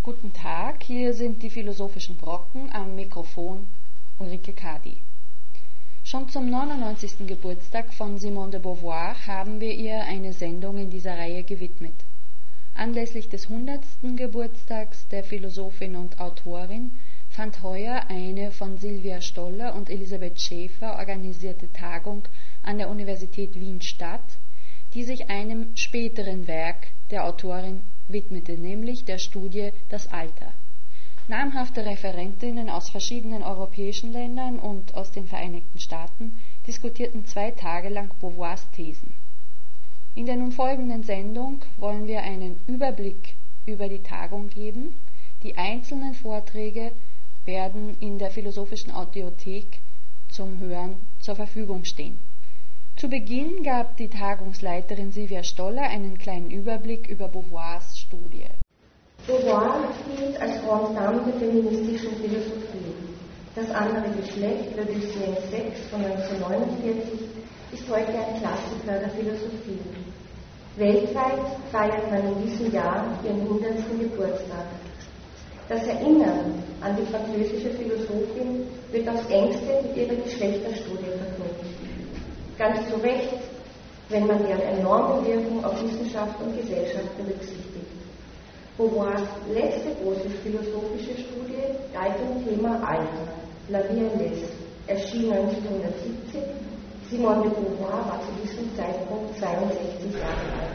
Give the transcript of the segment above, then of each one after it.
Guten Tag, hier sind die philosophischen Brocken, am Mikrofon Ulrike Kadi. Schon zum 99. Geburtstag von Simone de Beauvoir haben wir ihr eine Sendung in dieser Reihe gewidmet. Anlässlich des 100. Geburtstags der Philosophin und Autorin fand heuer eine von Sylvia Stoller und Elisabeth Schäfer organisierte Tagung an der Universität Wien statt, die sich einem späteren Werk der Autorin widmete, nämlich der Studie Das Alter. Namhafte Referentinnen aus verschiedenen europäischen Ländern und aus den Vereinigten Staaten diskutierten 2 Tage lang Beauvoirs Thesen. In der nun folgenden Sendung wollen wir einen Überblick über die Tagung geben. Die einzelnen Vorträge werden in der Philosophischen Audiothek zum Hören zur Verfügung stehen. Zu Beginn gab die Tagungsleiterin Sylvia Stoller einen kleinen Überblick über Beauvoirs Studie. Beauvoir gilt als Grande Dame der feministischen Philosophie. Das andere Geschlecht, L'Odyssée 6 von 1949, ist heute ein Klassiker der Philosophie. Weltweit feiert man in diesem Jahr ihren 100. Geburtstag. Das Erinnern an die französische Philosophin wird aufs Engste mit ihrer Geschlechterstudie verknüpft. Ganz zu Recht, wenn man deren enorme Wirkung auf Wissenschaft und Gesellschaft berücksichtigt. Beauvoirs letzte große philosophische Studie galt dem Thema Alter, La Vie et l'Est, erschien 1970. Simone de Beauvoir war zu diesem Zeitpunkt 62 Jahre alt.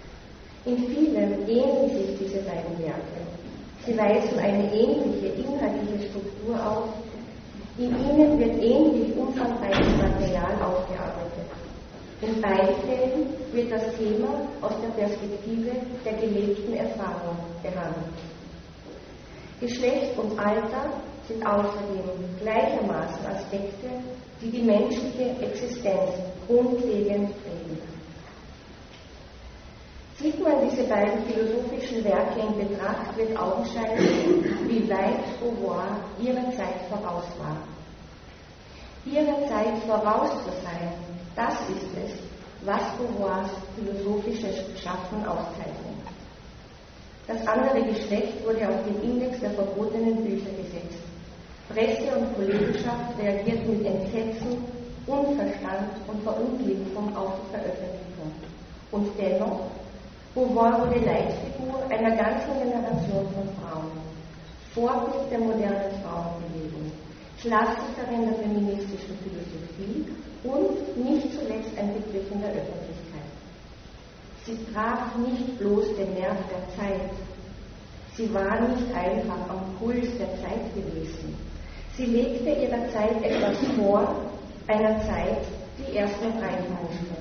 In vielem ähneln sich diese beiden Werke. Sie weisen eine ähnliche inhaltliche Struktur auf. In ihnen wird ähnlich umfangreiches Material aufgearbeitet. In beiden Fällen wird das Thema aus der Perspektive der gelebten Erfahrung behandelt. Geschlecht und Alter sind außerdem gleichermaßen Aspekte, die die menschliche Existenz grundlegend prägen. Sieht man diese beiden philosophischen Werke in Betracht, wird augenscheinlich, wie weit Beauvoir ihrer Zeit voraus war. Ihrer Zeit voraus zu sein, das ist es, was Beauvoirs philosophisches Schaffen auszeichnet. Das andere Geschlecht wurde auf den Index der verbotenen Bücher gesetzt. Presse und Kollegenschaft reagierten mit Entsetzen, Unverstand und Verunglimpfung auf die Veröffentlichung. Und dennoch, Beauvoir wurde Leitfigur einer ganzen Generation von Frauen, Vorbild der modernen Frauenbewegung, Klassikerin der feministischen Philosophie und nicht zuletzt ein Begriff in der Öffentlichkeit. Sie traf nicht bloß den Nerv der Zeit, sie war nicht einfach am Puls der Zeit gewesen. Sie legte ihrer Zeit etwas vor, einer Zeit, die erst noch reinfallte.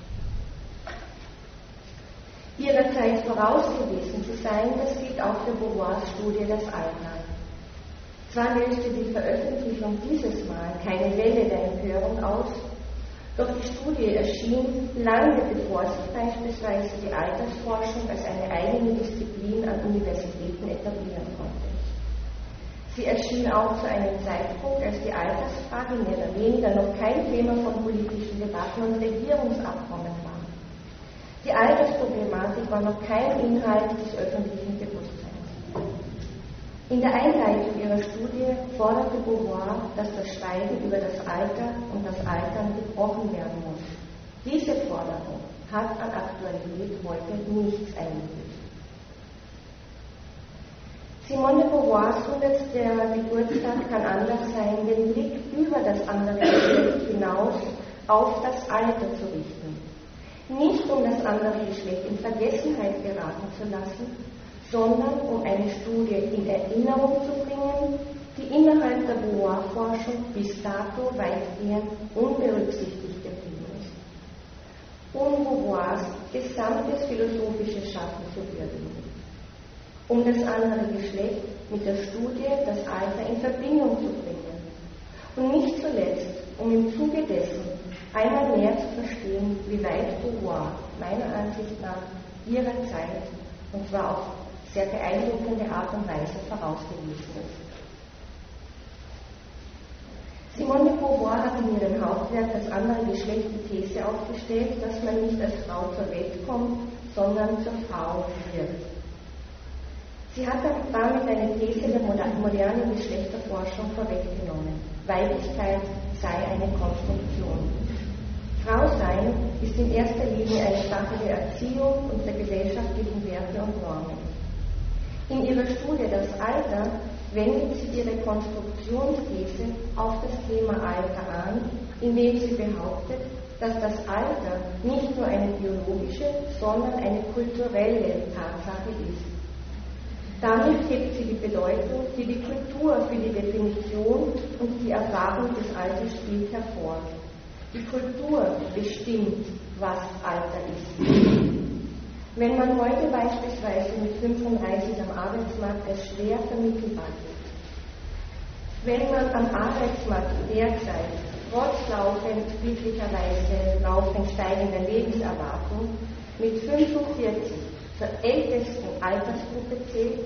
Ihrer Zeit voraus gewesen zu sein, das gilt auch für Beauvoirs Studie Das Alter. Zwar löste die Veröffentlichung dieses Mal keine Welle der Empörung aus, doch die Studie erschien lange bevor sich beispielsweise die Altersforschung als eine eigene Disziplin an Universitäten etablieren konnte. Sie erschien auch zu einem Zeitpunkt, als die Altersfrage mehr oder weniger noch kein Thema von politischen Debatten und Regierungsabkommen war. Die Altersproblematik war noch kein Inhalt des öffentlichen Bewusstseins. In der Einleitung ihrer Studie forderte Beauvoir, dass das Schweigen über das Alter und das Altern gebrochen werden muss. Diese Forderung hat an Aktualität heute nichts eingebüßt. Simone de Beauvoirs 100. Geburtstag kann Anlass sein, den Blick über das andere Geschlecht hinaus auf das Alter zu richten. Nicht um das andere Geschlecht in Vergessenheit geraten zu lassen, sondern um eine Studie in Erinnerung zu bringen, die innerhalb der Beauvoir-Forschung bis dato weitgehend unberücksichtigt geblieben ist. Um Beauvoirs gesamtes philosophisches Schaffen zu würdigen. Um das andere Geschlecht mit der Studie Das Alter in Verbindung zu bringen. Und nicht zuletzt, um im Zuge dessen einmal mehr zu verstehen, wie weit Beauvoir meiner Ansicht nach ihrer Zeit, und zwar auf sehr beeindruckende Art und Weise, voraus gewesen ist. Simone de Beauvoir hat in ihrem Hauptwerk Das andere Geschlecht die These aufgestellt, dass man nicht als Frau zur Welt kommt, sondern zur Frau wird. Sie hat damit eine These der modernen Geschlechterforschung vorweggenommen. Weiblichkeit sei eine Konstruktion. Frau sein ist in erster Linie eine Sache der Erziehung und der gesellschaftlichen Werte und Normen. In ihrer Studie Das Alter wendet sie ihre Konstruktionsthese auf das Thema Alter an, indem sie behauptet, dass das Alter nicht nur eine biologische, sondern eine kulturelle Tatsache ist. Damit hebt sie die Bedeutung, die die Kultur für die Definition und die Erfahrung des Alters spielt, hervor. Die Kultur bestimmt, was Alter ist. Wenn man heute beispielsweise mit 35 am Arbeitsmarkt als schwer vermittelbar ist, wenn man am Arbeitsmarkt derzeit trotz glücklicherweise laufend steigender Lebenserwartung mit 45 zur ältesten Altersgruppe zählt,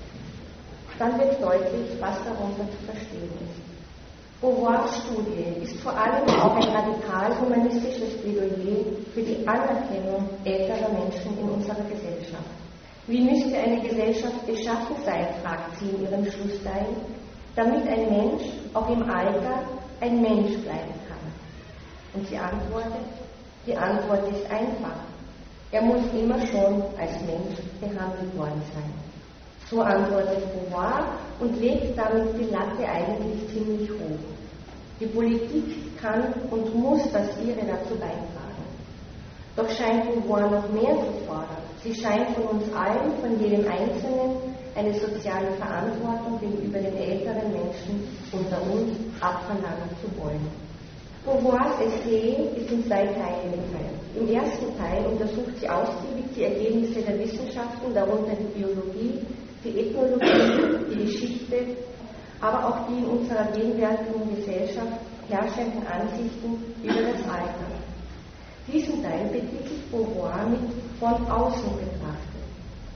dann wird deutlich, was darunter zu verstehen ist. Beauvoirs Studie ist vor allem auch ein radikal humanistisches Plädoyer für die Anerkennung älterer Menschen in unserer Gesellschaft. Wie müsste eine Gesellschaft beschaffen sein, fragt sie in ihrem Schlussteil, damit ein Mensch auch im Alter ein Mensch bleiben kann. Und sie antwortet, die Antwort ist einfach. Er muss immer schon als Mensch behandelt worden sein. So antwortet Beauvoir und legt damit die Latte eigentlich ziemlich hoch. Die Politik kann und muss das ihre dazu beitragen. Doch scheint Beauvoir noch mehr zu fordern. Sie scheint von uns allen, von jedem Einzelnen, eine soziale Verantwortung gegenüber den älteren Menschen unter uns abverlangen zu wollen. Beauvoirs Essay ist in 2 Teile geteilt. Im ersten Teil untersucht sie ausgiebig die Ergebnisse der Wissenschaften, darunter die Biologie, die Ethnologie, die Geschichte, aber auch die in unserer gegenwärtigen Gesellschaft herrschenden Ansichten über das Alter. Diesen Teil betitelt Beauvoir mit von außen betrachtet.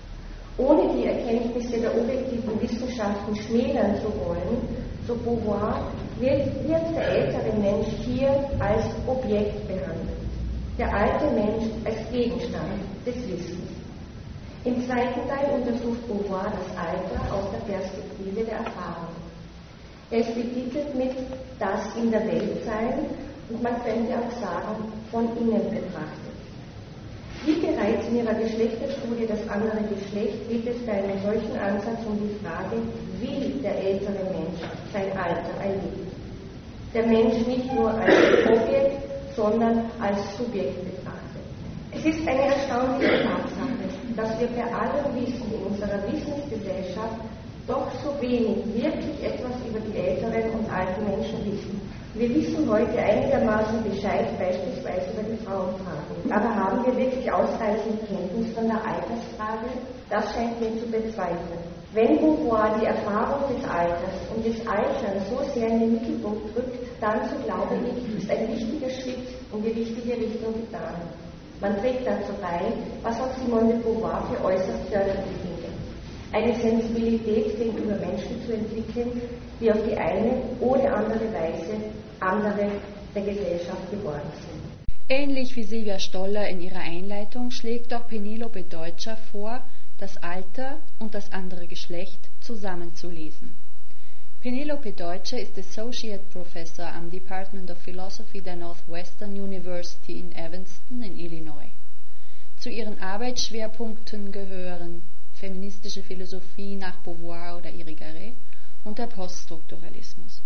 Ohne die Erkenntnisse der objektiven Wissenschaften schmälern zu wollen, so Beauvoir, wird der ältere Mensch hier als Objekt behandelt, der alte Mensch als Gegenstand des Wissens. Im zweiten Teil untersucht Beauvoir das Alter aus der Perspektive der Erfahrung. Er ist betitelt mit Das in der Welt sein und man könnte auch sagen, von innen betrachtet. Wie bereits in ihrer Geschlechterstudie Das andere Geschlecht geht es bei einem solchen Ansatz um die Frage, wie der ältere Mensch sein Alter erlebt. Der Mensch nicht nur als Objekt, sondern als Subjekt betrachtet. Es ist eine erstaunliche Tatsache, dass wir bei allem Wissen in unserer Wissensgesellschaft doch so wenig wirklich etwas über die älteren und alten Menschen wissen. Wir wissen heute einigermaßen Bescheid, beispielsweise über die Frauenfrage. Aber haben wir wirklich ausreichend Kenntnis von der Altersfrage? Das scheint mir zu bezweifeln. Wenn Beauvoir die Erfahrung des Alters und des Alterns so sehr in den Mittelpunkt rückt, dann, so glaube ich, ist ein wichtiger Schritt in die richtige Richtung getan. Man trägt dazu bei, was auch Simone de Beauvoir für äußerst förderlich findet. Eine Sensibilität gegenüber Menschen zu entwickeln, die auf die eine oder andere Weise andere der Gesellschaft geworden sind. Ähnlich wie Silvia Stoller in ihrer Einleitung schlägt auch Penelope Deutscher vor, das Alter und das andere Geschlecht zusammenzulesen. Penelope Deutscher ist Associate Professor am Department of Philosophy der Northwestern University in Evanston in Illinois. Zu ihren Arbeitsschwerpunkten gehören feministische Philosophie nach Beauvoir oder Irigaray und der Poststrukturalismus.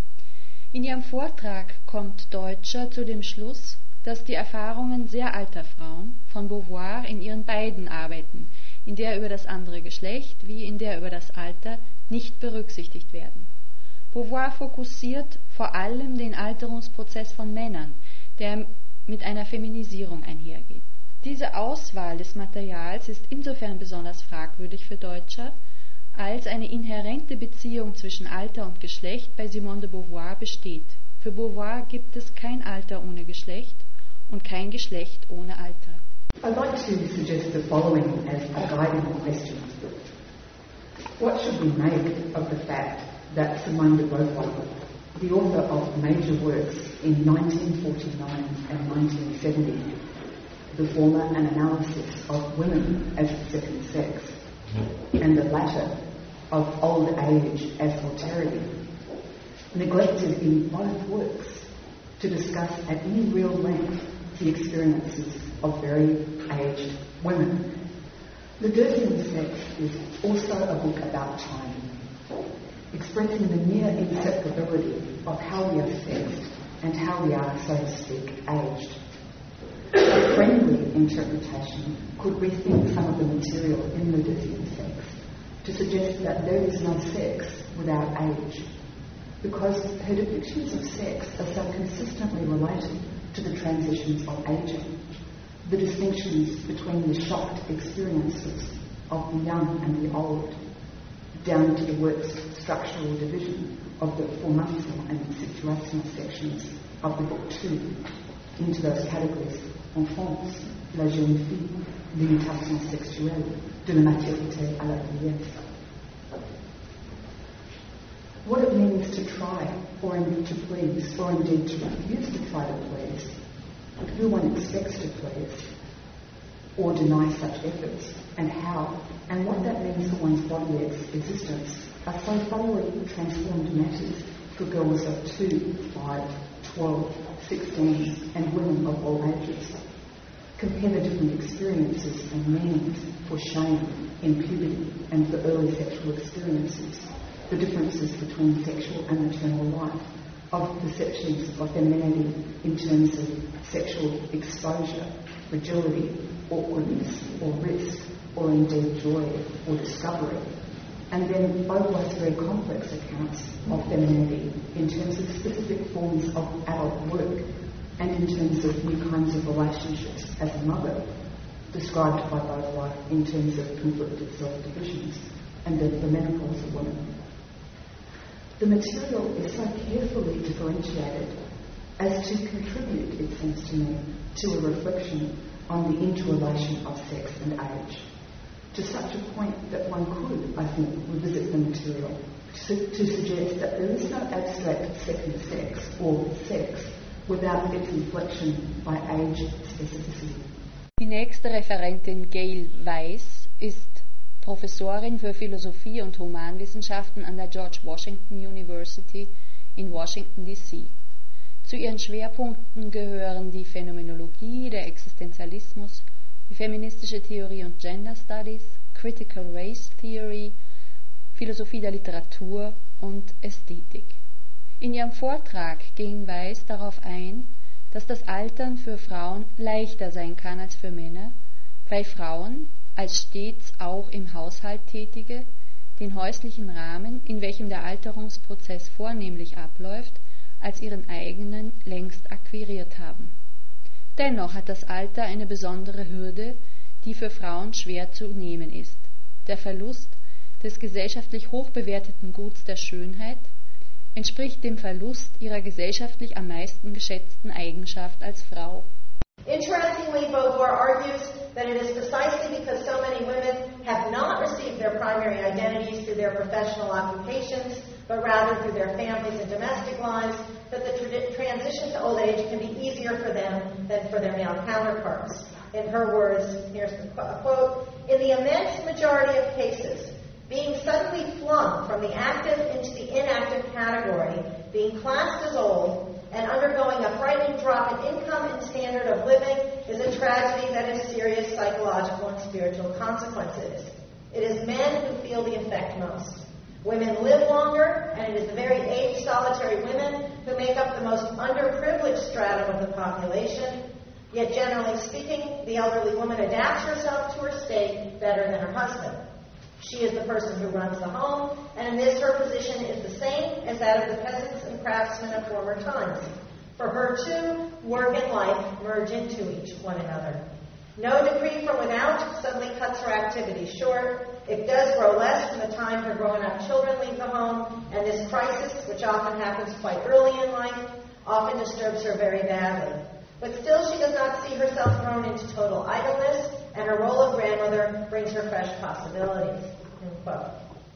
In ihrem Vortrag kommt Deutscher zu dem Schluss, dass die Erfahrungen sehr alter Frauen von Beauvoir in ihren beiden Arbeiten, in der über das andere Geschlecht wie in der über das Alter, nicht berücksichtigt werden. Beauvoir fokussiert vor allem den Alterungsprozess von Männern, der mit einer Feminisierung einhergeht. Diese Auswahl des Materials ist insofern besonders fragwürdig für Deutscher, als eine inhärente Beziehung zwischen Alter und Geschlecht bei Simone de Beauvoir besteht. Für Beauvoir gibt es kein Alter ohne Geschlecht und kein Geschlecht ohne Alter. I'd like to suggest the following as a guiding question. What should we make of the fact that Simone de Beauvoir, the author of major works in 1949 and 1970, the former an analysis of women as the second sex, and the latter of old age as alterity, neglected in both works to discuss at any real length the experiences of very aged women. The Dirty in Sex is also a book about time, expressing the near inseparability of how we are sexed and how we are, so to speak, aged. A friendly interpretation could rethink some of the material in The Dirty in Sex to suggest that there is no sex without age, because her depictions of sex are so consistently related to the transitions of aging, the distinctions between the shocked experiences of the young and the old, down to the work's structural division of the formational and situational sections of the book too, into those categories: enfance, la jeune fille, l'imitation sexuelle, de la maturité à la vieillesse. What it means to try, or to please, or indeed to refuse to try to please, who one expects to please, or deny such efforts, and how, and what that means for one's bodily existence, are so thoroughly transformed matters for girls of 2, 5, 12, 16, and women of all ages. Compare the different experiences and meanings for shame in puberty and for early sexual experiences, the differences between sexual and maternal life, of perceptions of femininity in terms of sexual exposure, fragility, awkwardness, or risk, or indeed joy or discovery, and then otherwise very complex accounts of femininity in terms of specific forms of adult work and in terms of new kinds of relationships as a mother, described by Beauvoir in terms of conflicted self-divisions and the menopause of women. The material is so carefully differentiated as to contribute, it seems to me, to a reflection on the interrelation of sex and age, to such a point that one could, I think, revisit the material to suggest that there is no abstract second sex or sex without its inflection by age specificity. Die nächste Referentin Gail Weiss ist Professorin für Philosophie und Humanwissenschaften an der George Washington University in Washington, D.C. Zu ihren Schwerpunkten gehören die Phänomenologie, der Existenzialismus, die feministische Theorie und Gender Studies, Critical Race Theory, Philosophie der Literatur und Ästhetik. In ihrem Vortrag ging Weiss darauf ein, dass das Altern für Frauen leichter sein kann als für Männer, weil Frauen als stets auch im Haushalt Tätige den häuslichen Rahmen, in welchem der Alterungsprozess vornehmlich abläuft, als ihren eigenen längst akquiriert haben. Dennoch hat das Alter eine besondere Hürde, die für Frauen schwer zu nehmen ist: der Verlust des gesellschaftlich hochbewerteten Guts der Schönheit entspricht dem Verlust ihrer gesellschaftlich am meisten geschätzten Eigenschaft als Frau. Interestingly, Beauvoir argues that it is precisely because so many women have not received their primary identities through their professional occupations, but rather through their families and domestic lives, that the transition to old age can be easier for them than for their male counterparts. In her words, here's the quote, "In the immense majority of cases, being suddenly flung from the active into the inactive category, being classed as old, and undergoing a frightening drop in income and standard of living is a tragedy that has serious psychological and spiritual consequences. It is men who feel the effect most. Women live longer, and it is the very aged solitary women who make up the most underprivileged stratum of the population. Yet generally speaking, the elderly woman adapts herself to her state better than her husband. She is the person who runs the home, and in this her position is the same as that of the peasants and craftsmen of former times. For her, too, work and life merge into one another. No decree from without suddenly cuts her activity short. It does grow less from the time her grown-up children leave the home, and this crisis, which often happens quite early in life, often disturbs her very badly. But still she does not see herself thrown into total idleness, and her role of grandmother brings her fresh possibilities." End quote.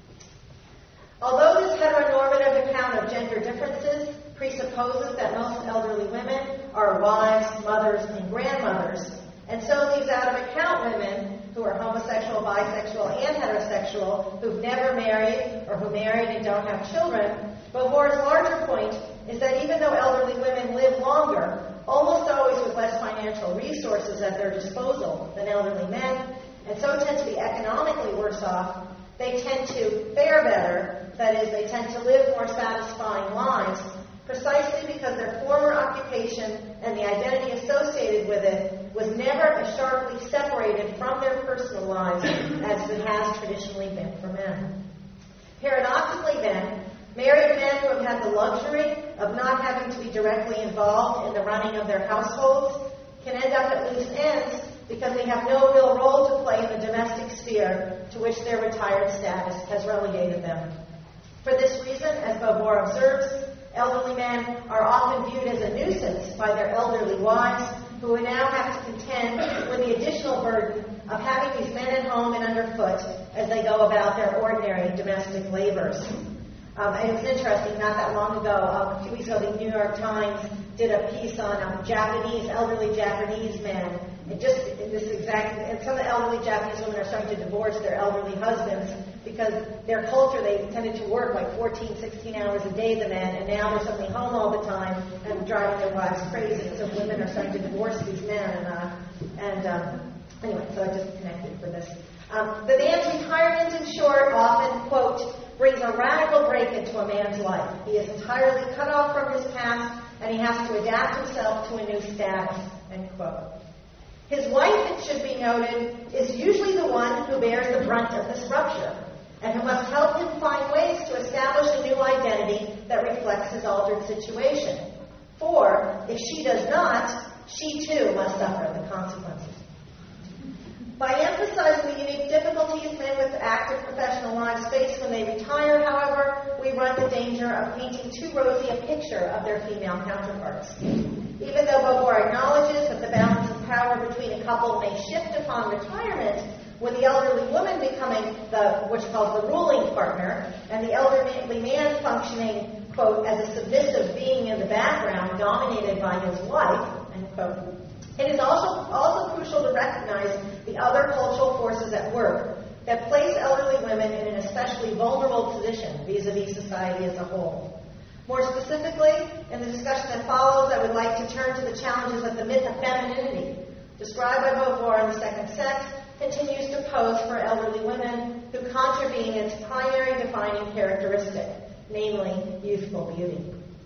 Although this heteronormative account of gender differences presupposes that most elderly women are wives, mothers, and grandmothers, and so leaves out of account women who are homosexual, bisexual, and heterosexual, who've never married or who married and don't have children. Beauvoir's larger point is that even though elderly women live longer, almost always with less financial resources at their disposal than elderly men, and so tend to be economically worse off, they tend to fare better. That is, they tend to live more satisfying lives, precisely because their former occupation and the identity associated with it was never as sharply separated from their personal lives as it has traditionally been for men. Paradoxically, then, married men who have had the luxury of not having to be directly involved in the running of their households can end up at loose ends because they have no real role to play in the domestic sphere to which their retired status has relegated them. For this reason, as Beauvoir observes, elderly men are often viewed as a nuisance by their elderly wives, who now have to contend with the additional burden of having these men at home and underfoot as they go about their ordinary domestic labors. And it was interesting, not that long ago, a few weeks ago, the New York Times did a piece on elderly Japanese men. And some of the elderly Japanese women are starting to divorce their elderly husbands because their culture, they tended to work like 14, 16 hours a day, the men, and now they're suddenly home all the time and driving their wives crazy. And so women are starting to divorce these men. Anyway, so I just connected for this. The man's retirement, in short, often, quote, brings a radical break into a man's life. He is entirely cut off from his past, and he has to adapt himself to a new status, end quote. His wife, it should be noted, is usually the one who bears the brunt of this rupture, and who must help him find ways to establish a new identity that reflects his altered situation. For, if she does not, she too must suffer the consequences. By emphasizing the unique difficulties men with active professional lives face when they retire, however, we run the danger of painting too rosy a picture of their female counterparts. Even though Beauvoir acknowledges that the balance of power between a couple may shift upon retirement, with the elderly woman becoming what's called the ruling partner, and the elderly man functioning, quote, as a submissive being in the background, dominated by his wife, end quote, it is also crucial to recognize the other cultural forces at work that place elderly women in an especially vulnerable position vis-a-vis society as a whole. More specifically, in the discussion that follows, I would like to turn to the challenges that the myth of femininity, described by Beauvoir in The Second Sex, continues to pose for elderly women who contravene its primary defining characteristic, namely youthful beauty.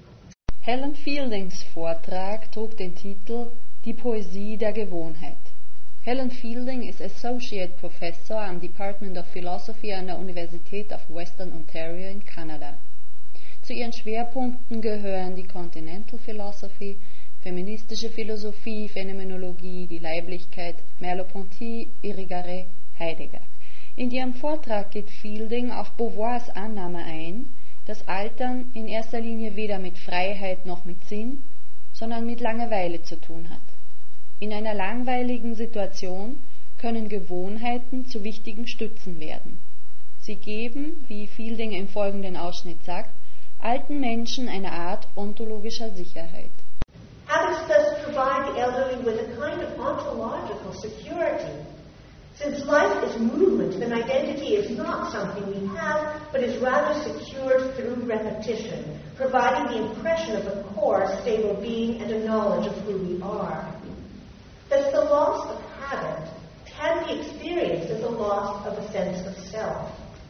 Helen Fieldings Vortrag trug den Titel Die Poesie der Gewohnheit. Helen Fielding ist Associate Professor am Department of Philosophy an der Universität of Western Ontario in Kanada. Zu ihren Schwerpunkten gehören die Continental Philosophy, feministische Philosophie, Phänomenologie, die Leiblichkeit, Merleau-Ponty, Irigaray, Heidegger. In ihrem Vortrag geht Fielding auf Beauvoirs Annahme ein, dass Altern in erster Linie weder mit Freiheit noch mit Sinn, sondern mit Langeweile zu tun hat. In einer langweiligen Situation können Gewohnheiten zu wichtigen Stützen werden. Sie geben, wie Fielding im folgenden Ausschnitt sagt, alten Menschen eine Art ontologischer Sicherheit. Habits thus provide the elderly with a kind of ontological security. Since life is movement, then identity is not something we have, but is rather secured through repetition, providing the impression of a core, stable being and a knowledge of who we are. Thus, the loss of habit can be experienced as a loss of a sense of self.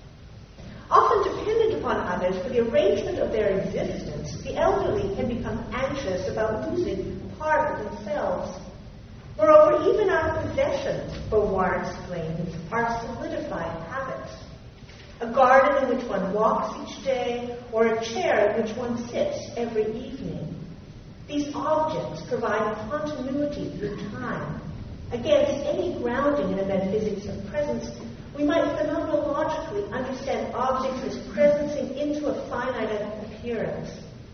Often dependent upon others for the arrangement of their existence, the elderly can become anxious about losing part of themselves. Moreover, even our possessions, Beauvoir explains, are solidified habits. A garden in which one walks each day, or a chair in which one sits every evening. These objects provide continuity through time. Against any grounding in a metaphysics of presence, we might phenomenologically understand objects as presencing into a finite appearance.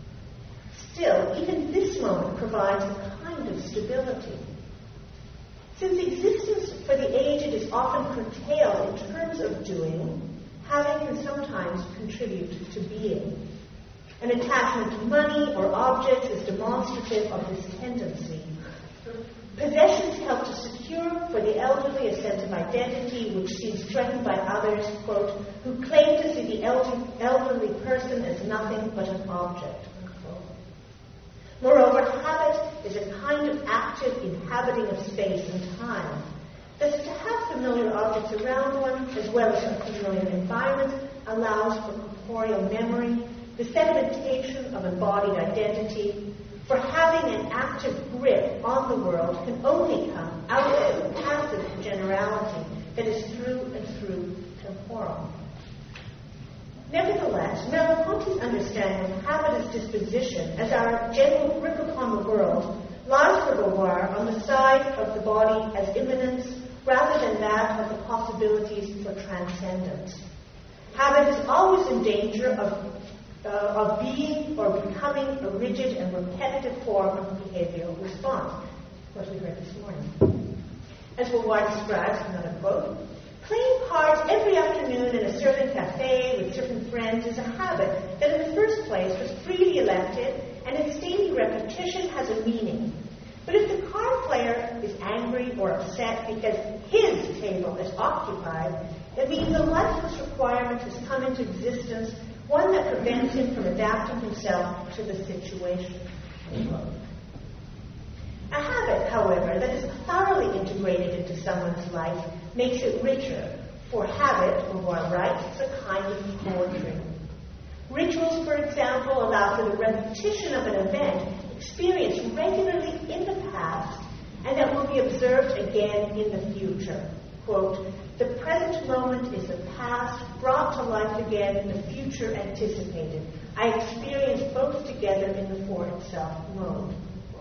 Still, even this moment provides a kind of stability. Since existence for the aged is often curtailed in terms of doing, having can sometimes contribute to being. An attachment to money or objects is demonstrative of this tendency. Possessions help to secure for the elderly a sense of identity which seems threatened by others, quote, who claim to see the elderly person as nothing but an object, unquote. Moreover, habit is a kind of active inhabiting of space and time. Thus, to have familiar objects around one, as well as a familiar environment, allows for corporeal memory, the sedimentation of embodied identity, for having an active grip on the world can only come out of a passive generality that is through and through temporal. Nevertheless, Merleau-Ponty's understanding of habit as disposition, as our general grip upon the world, lies for Beauvoir on the side of the body as immanence rather than that of the possibilities for transcendence. Habit is always in danger of being or becoming a rigid and repetitive form of behavioral response, what we heard this morning. As Beauvoir describes, another quote, playing cards every afternoon in a certain cafe with certain friends is a habit that in the first place was freely elected, and its daily repetition has a meaning. But if the card player is angry or upset because his table is occupied, it means a lifeless requirement has come into existence, one that prevents him from adapting himself to the situation. A habit, however, that is thoroughly integrated into someone's life makes it richer, for habit, Beauvoir writes, is a kind of poetry. Rituals, for example, allow for the repetition of an event experienced regularly in the past and that will be observed again in the future. Quote, the present moment is the past brought to life again in the future anticipated. I experience both together in the for itself mode.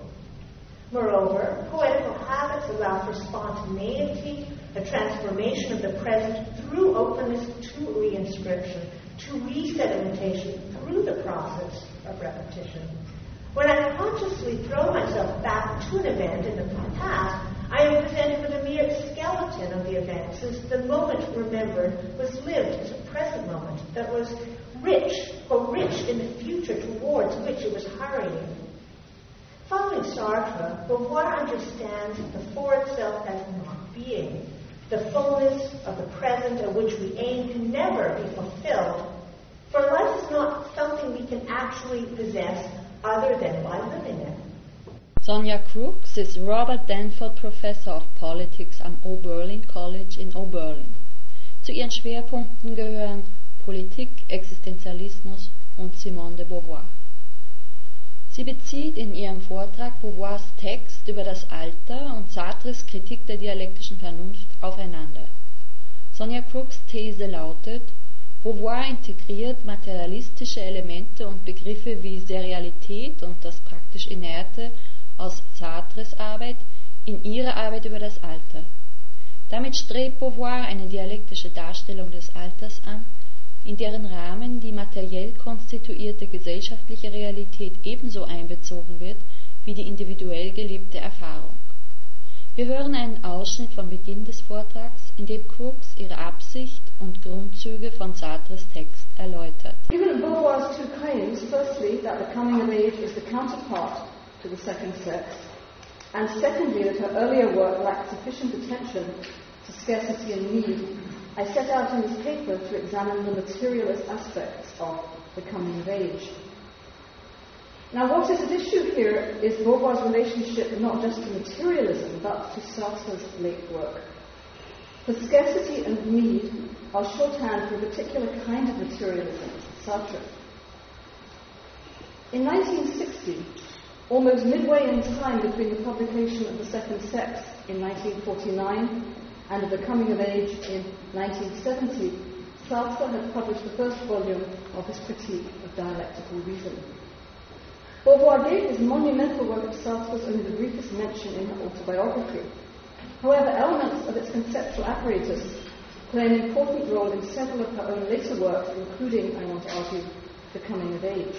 Moreover, poetical habits allow for spontaneity, a transformation of the present through openness to reinscription, to resedimentation through the process of repetition. When I consciously throw myself back to an event in the past, I am presented with a mere skeleton of the event, since the moment remembered was lived as a present moment that was rich in the future towards which it was hurrying. Following Sartre, Beauvoir understands the for itself as not being. The fullness of the present at which we aim can never be fulfilled, for life is not something we can actually possess other than by living it. Sonja Crooks ist Robert Danforth Professor of Politics am Oberlin College in Oberlin. Zu ihren Schwerpunkten gehören Politik, Existenzialismus und Simone de Beauvoir. Sie bezieht in ihrem Vortrag Beauvoirs Text über das Alter und Sartres Kritik der dialektischen Vernunft aufeinander. Sonja Crooks These lautet, Beauvoir integriert materialistische Elemente und Begriffe wie Serialität und das praktisch Inerte aus Sartres Arbeit in ihre Arbeit über das Alter. Damit strebt Beauvoir eine dialektische Darstellung des Alters an, in deren Rahmen die materiell konstituierte gesellschaftliche Realität ebenso einbezogen wird wie die individuell gelebte Erfahrung. Wir hören einen Ausschnitt vom Beginn des Vortrags, in dem Crooks ihre Absicht und Grundzüge von Sartres Text erläutert. Given Beauvoir's two claims, firstly, that the coming of age is the counterpart to the second sex, and secondly, that her earlier work lacked sufficient attention to scarcity and need, I set out in this paper to examine the materialist aspects of the coming of age. Now, what is at issue here is Beauvoir's relationship not just to materialism, but to Sartre's late work. For scarcity and need are shorthand for a particular kind of materialism, Sartre. In 1960, almost midway in time between the publication of The Second Sex in 1949 and of The Coming of Age in 1970, Sartre had published the first volume of his critique of dialectical reason. Beauvoir gave his monumental work of Sartre's only the briefest mention in her autobiography. However, elements of its conceptual apparatus play an important role in several of her own later works, including, I want to argue, The Coming of Age.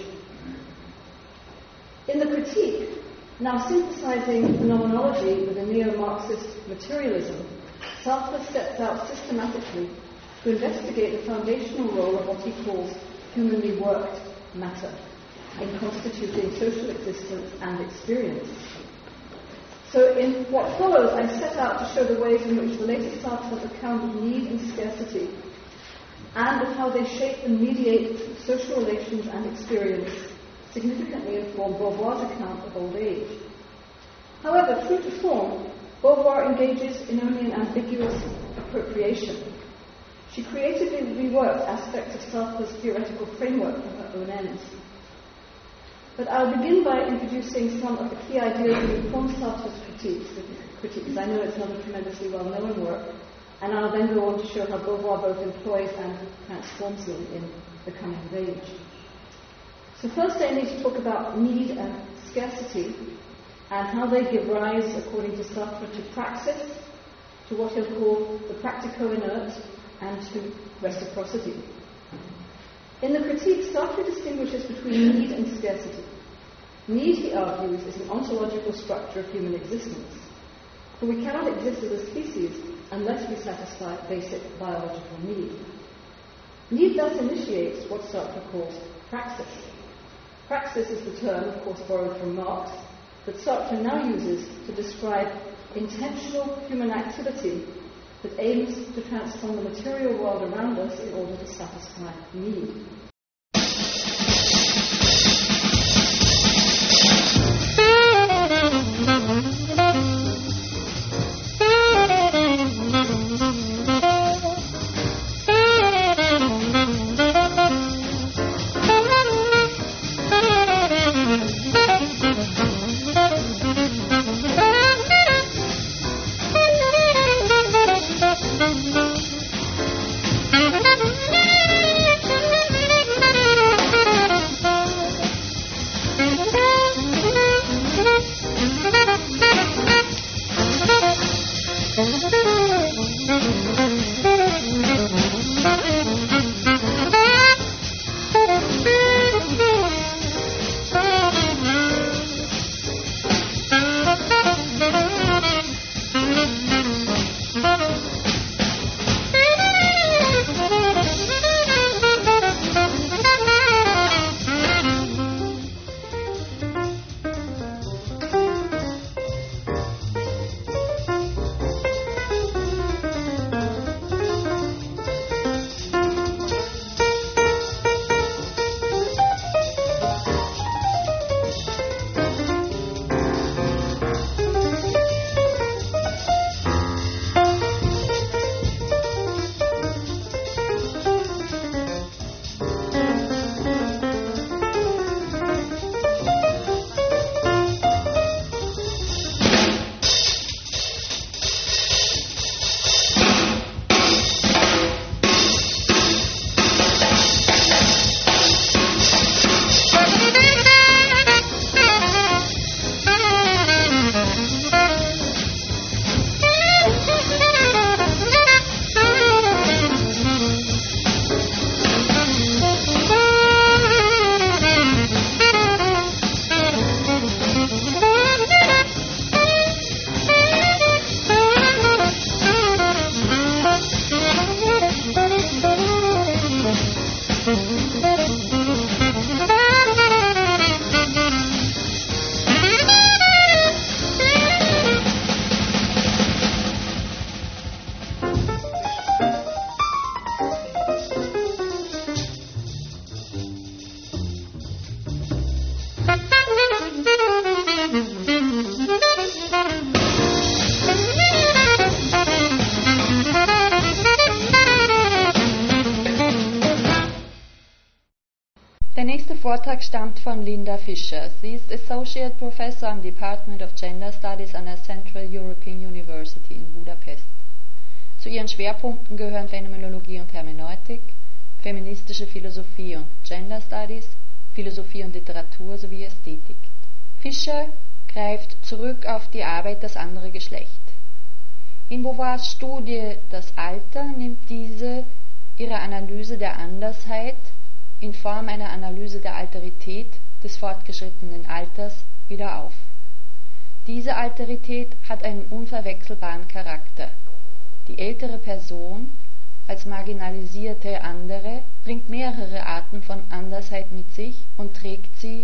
In the critique, now synthesizing phenomenology with a neo-Marxist materialism, Sartre sets out systematically to investigate the foundational role of what he calls humanly worked matter in constituting social existence and experience. So in what follows, I set out to show the ways in which the later Sartres account of need and scarcity, and of how they shape and mediate social relations and experience, significantly inform Beauvoir's account of old age. However, true to form, Beauvoir engages in only an ambiguous appropriation. She creatively reworked aspects of Sartre's theoretical framework for her own ends. But I'll begin by introducing some of the key ideas that inform Sartre's critiques. I know it's not a tremendously well-known work, and I'll then go on to show how Beauvoir both employs and transforms them in The Coming of Age. So first I need to talk about need and scarcity, and how they give rise, according to Sartre, to praxis, to what he'll call the practico-inert, and to reciprocity. In the critique, Sartre distinguishes between need and scarcity. Need, he argues, is an ontological structure of human existence, for we cannot exist as a species unless we satisfy basic biological need. Need thus initiates what Sartre calls praxis. Praxis is the term, of course, borrowed from Marx, that Sartre now uses to describe intentional human activity that aims to transform the material world around us in order to satisfy need. Der nächste Vortrag stammt von Linda Fischer. Sie ist Associate Professor am Department of Gender Studies an der Central European University in Budapest. Zu ihren Schwerpunkten gehören Phänomenologie und Hermeneutik, feministische Philosophie und Gender Studies, Philosophie und Literatur sowie Ästhetik. Fischer greift zurück auf die Arbeit Das andere Geschlecht. In Beauvoirs Studie Das Alter nimmt diese ihre Analyse der Andersheit in Form einer Analyse der Alterität des fortgeschrittenen Alters wieder auf. Diese Alterität hat einen unverwechselbaren Charakter. Die ältere Person als marginalisierte andere bringt mehrere Arten von Andersheit mit sich und trägt sie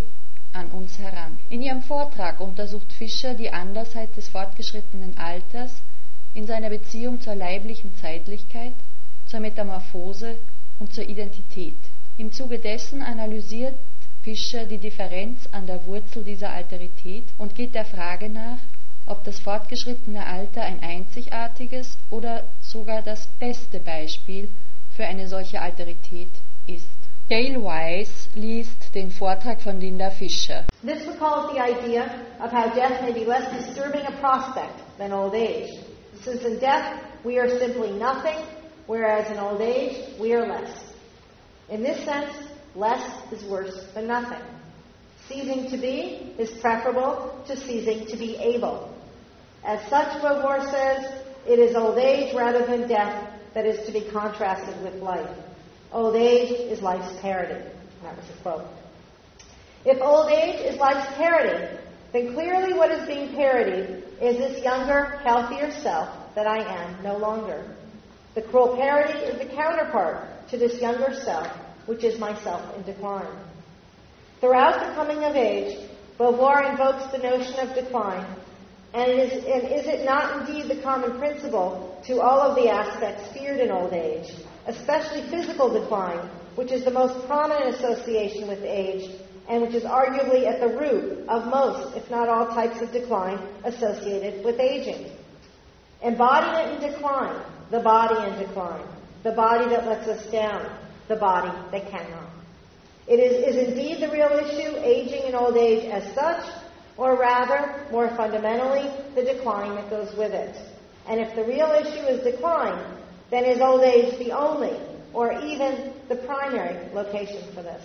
an uns heran. In ihrem Vortrag untersucht Fischer die Andersheit des fortgeschrittenen Alters in seiner Beziehung zur leiblichen Zeitlichkeit, zur Metamorphose und zur Identität. Im Zuge dessen analysiert Fischer die Differenz an der Wurzel dieser Alterität und geht der Frage nach, ob das fortgeschrittene Alter ein einzigartiges oder sogar das beste Beispiel für eine solche Alterität ist. Gail Weiss liest den Vortrag von Linda Fischer. This recalls the idea of how death may be less disturbing a prospect than old age. Since in death we are simply nothing, whereas in old age we are less. In this sense, less is worse than nothing. Ceasing to be is preferable to ceasing to be able. As such, Beauvoir says, it is old age rather than death that is to be contrasted with life. Old age is life's parody. That was a quote. If old age is life's parody, then clearly what is being parodied is this younger, healthier self that I am no longer. The cruel parody is the counterpart to this younger self, which is myself in decline. Throughout the coming of age, Beauvoir invokes the notion of decline, and is it not indeed the common principle to all of the aspects feared in old age, especially physical decline, which is the most prominent association with age, and which is arguably at the root of most, if not all, types of decline associated with aging? Embodiment in decline, the body in decline, the body that lets us down, the body that cannot. Is indeed the real issue aging in old age as such, or rather, more fundamentally, the decline that goes with it? And if the real issue is decline, then is old age the only, or even the primary location for this?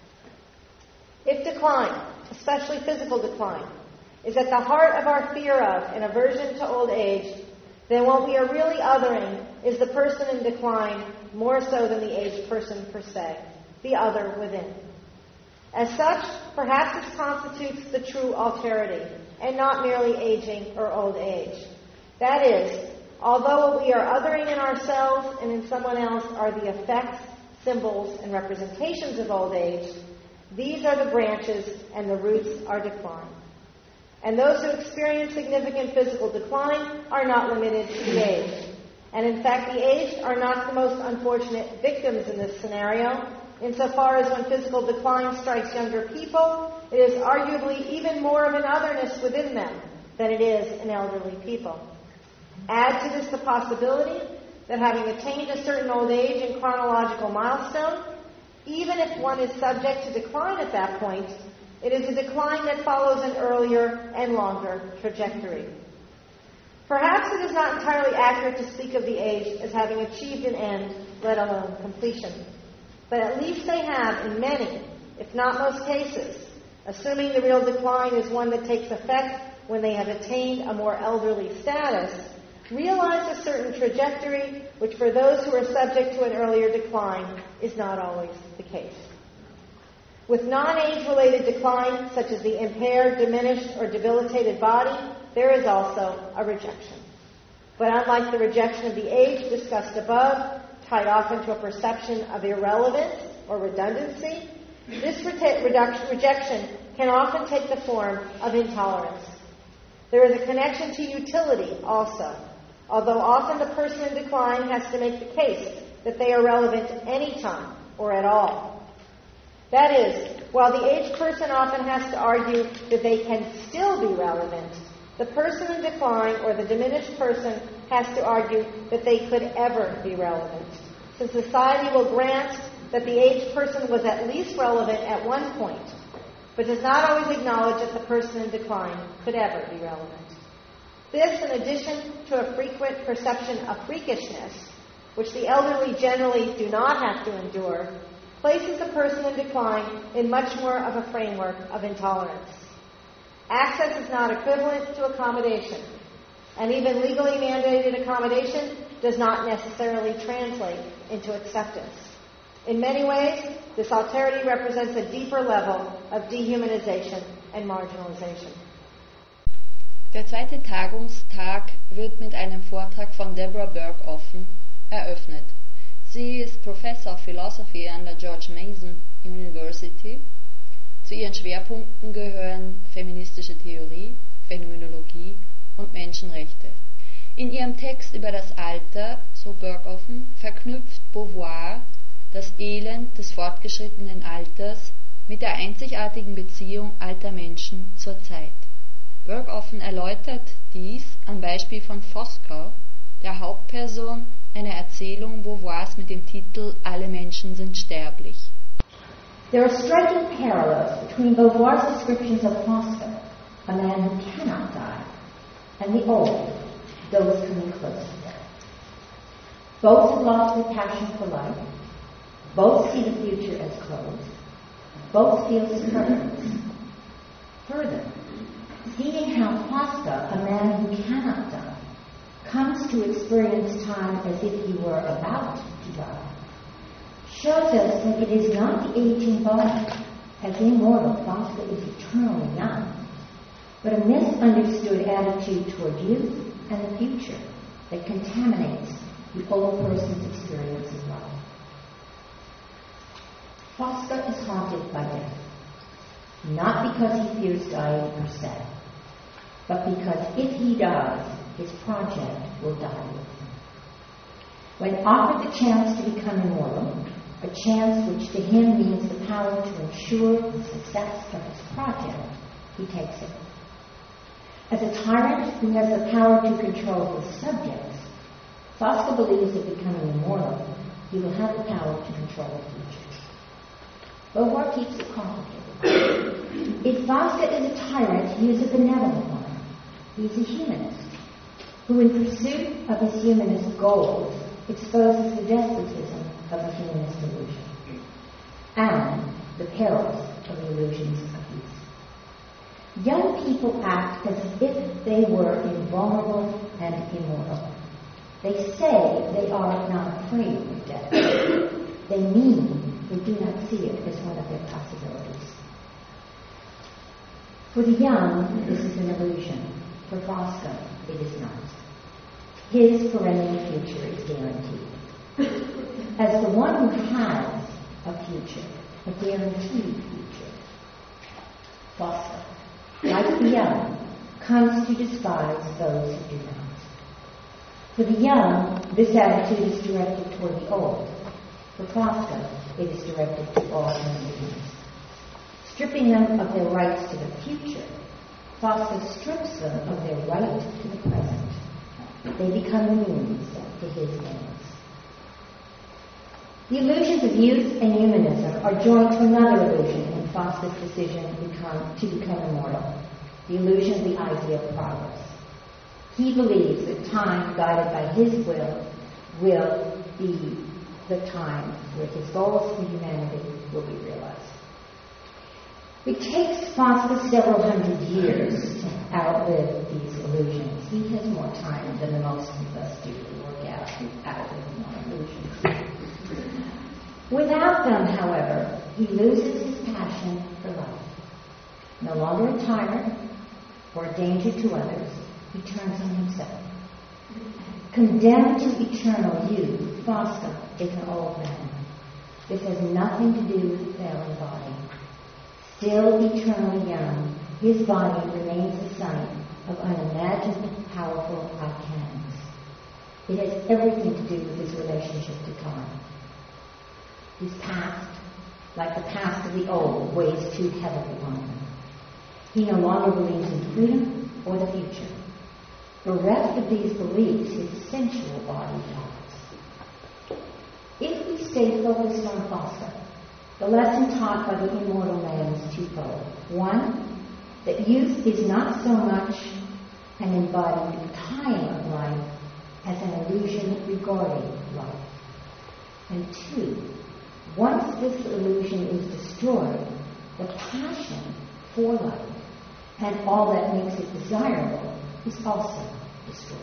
If decline, especially physical decline, is at the heart of our fear of and aversion to old age, then what we are really othering is the person in decline more so than the aged person per se, the other within. As such, perhaps it constitutes the true alterity, and not merely aging or old age. That is, although what we are othering in ourselves and in someone else are the effects, symbols, and representations of old age, these are the branches and the roots are decline. And those who experience significant physical decline are not limited to the aged. And in fact, the aged are not the most unfortunate victims in this scenario, insofar as when physical decline strikes younger people, it is arguably even more of an otherness within them than it is in elderly people. Add to this the possibility that having attained a certain old age and chronological milestone, even if one is subject to decline at that point, it is a decline that follows an earlier and longer trajectory. Perhaps it is not entirely accurate to speak of the aged as having achieved an end, let alone completion. But at least they have, in many, if not most cases, assuming the real decline is one that takes effect when they have attained a more elderly status, realize a certain trajectory which for those who are subject to an earlier decline is not always the case. With non-age-related decline, such as the impaired, diminished, or debilitated body, there is also a rejection. But unlike the rejection of the age discussed above, tied often to a perception of irrelevance or redundancy, this rejection can often take the form of intolerance. There is a connection to utility also, although often the person in decline has to make the case that they are relevant any time or at all. That is, while the aged person often has to argue that they can still be relevant, the person in decline or the diminished person has to argue that they could ever be relevant, since society will grant that the aged person was at least relevant at one point, but does not always acknowledge that the person in decline could ever be relevant. This, in addition to a frequent perception of freakishness, which the elderly generally do not have to endure, places a person in decline in much more of a framework of intolerance. Access is not equivalent to accommodation, and even legally mandated accommodation does not necessarily translate into acceptance. In many ways, this alterity represents a deeper level of dehumanization and marginalization. Der zweite Tagungstag wird mit einem Vortrag von Deborah Berghoffen eröffnet. Sie ist Professor of Philosophy an der George Mason University Zu ihren Schwerpunkten gehören feministische Theorie, Phänomenologie und Menschenrechte. In ihrem Text über das Alter, so Berghoffen, verknüpft Beauvoir das Elend des fortgeschrittenen Alters mit der einzigartigen Beziehung alter Menschen zur Zeit. Berghoffen erläutert dies am Beispiel von Foscau, der Hauptperson einer Erzählung Beauvoirs mit dem Titel Alle Menschen sind sterblich. There are striking parallels between Beauvoir's descriptions of Foscau, a man who cannot die, and the old, those coming close to death. Both have lost their passion for life. Both see the future as closed. Both feel superfluous. Further, seeing how Foscau, a man who cannot die, comes to experience time as if he were about to die, shows us that it is not the aging body. As immortal, Foscau is eternally young, but a misunderstood attitude toward youth and the future that contaminates the old person's experience of life. Foscau is haunted by death, not because he fears dying per se, but because if he dies, his project will die with him. When offered the chance to become immortal, a chance which to him means the power to ensure the success of his project, he takes it. As a tyrant who has the power to control his subjects, Foscau believes that becoming immortal, he will have the power to control the future. Beauvoir keeps it complicated. If Foscau is a tyrant, he is a benevolent one. He is a humanist, who in pursuit of his humanist goals exposes the despotism of the humanist illusion and the perils of the illusions of youth. Young people act as if they were invulnerable and immortal. They say they are not afraid of death. They mean they do not see it as one of their possibilities. For the young, this is an illusion. For Foscau, it is not. His perennial future is guaranteed. As the one who has a future, a guaranteed future, Foscau, like the young, comes to despise those who do not. For the young, this attitude is directed toward the old. For Foscau, it is directed to all human beings. Stripping them of their rights to the future, Foscau strips them of their right to the present. They become the means to his ends. The illusions of youth and humanism are joined to another illusion in Foscau's decision to become immortal, the illusion of the idea of progress. He believes that time, guided by his will be the time where his goals for humanity will be realized. It takes Foscau several hundred years to outlive these illusions. He has more time than most of us do to work out to outlive more illusions. Without them, however, he loses his passion for life. No longer a tyrant or a danger to others, he turns on himself. Condemned to eternal youth, Foscau is an old man. This has nothing to do with the failing body. Still eternally young, his body remains a site of unimaginable, powerful icons. It has everything to do with his relationship to time. His past, like the past of the old, weighs too heavily on him. He no longer believes in freedom or the future. Bereft of these beliefs, his sensual body dies. If we stay focused on Foscau, the lesson taught by the immortal man is twofold. One, that youth is not so much an embodied time of life as an illusion regarding life. And two, once this illusion is destroyed, the passion for life and all that makes it desirable is also destroyed.